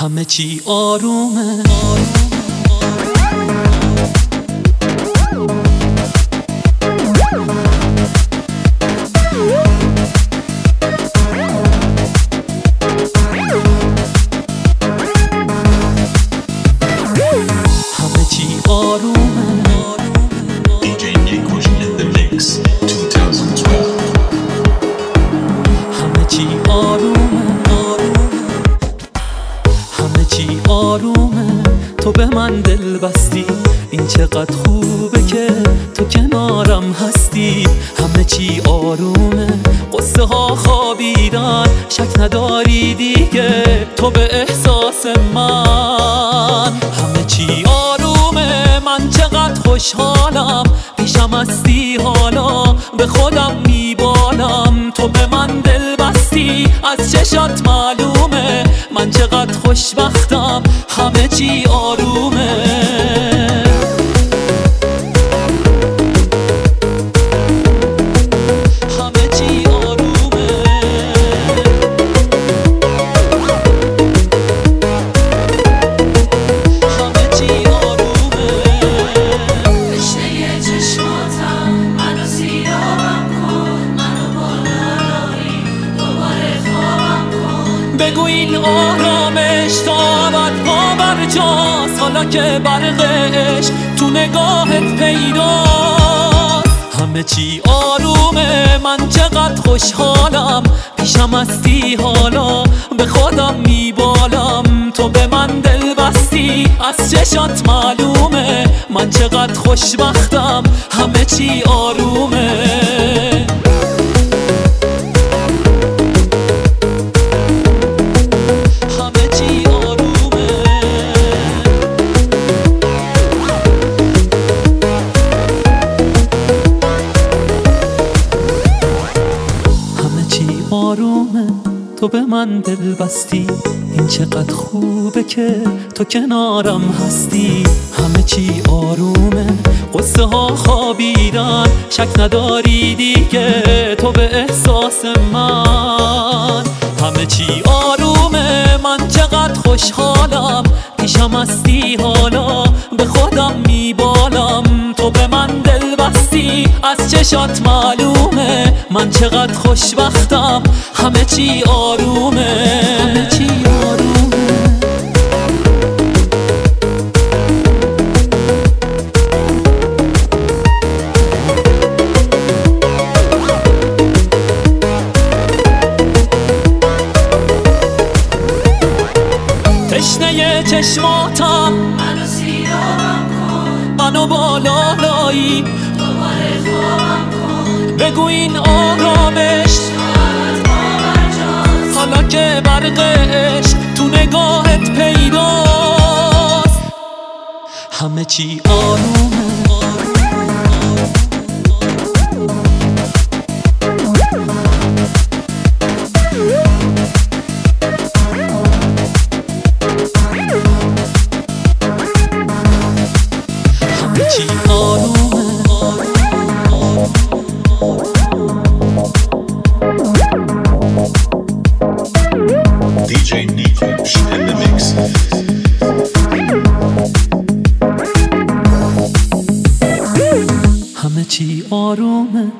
همه چی آرومه. همه چی آرومه. DJ Nikush in the mix 2012. همه چی آرومه. همه چی آرومه. تو به من دل بستی، این چقدر خوبه که تو کنارم هستی. همه چی آرومه، قصه ها خوابیدن، شک نداری دیگه تو به احساس من. همه چی آرومه، من چقدر خوشحالم، پیشم هستی حالا به خودم میبالم. تو به من دل بستی، از چشات معلومه من چقدر خوشبختم. همه چی آرومه. همه چی آرومه. همه چی آرومه. تشنه چشماتم منو سیرابم کن، منو بالایی دوباره خوابم کن. بگو این آرامش تا ابد پا جاست، حالا که برقش تو نگاهت پیداست. همه چی آرومه، من چقدر خوشحالم، پیشم هستی حالا به خودم میبالم. تو به من دل بستی، از چشات معلومه من چقدر خوشبختم. همه چی آرومه. آرومه، تو به من دل بستی، این چقدر خوبه که تو کنارم هستی. همه چی آرومه، قصه ها خوابیدن، شک نداری دیگه تو به احساس من. همه چی آرومه، من چقدر خوشحالم، پیشم هستی حالا به خودم میبالم. تو به من دل بستی، از چشات معلومه من چقدر خوشبختم. همه چی آرومه. همه چی آرومه. تشنه چشماتم منو سیرابم کن، منو بالایی دوباره خوابم کن. بگو این آرامش شاید باور جاست، حالا که برقش تو نگاهت پیداست. همه چی آرومه. همه چی آرومه. DJ Nikush in the mix. همه چی آرومه.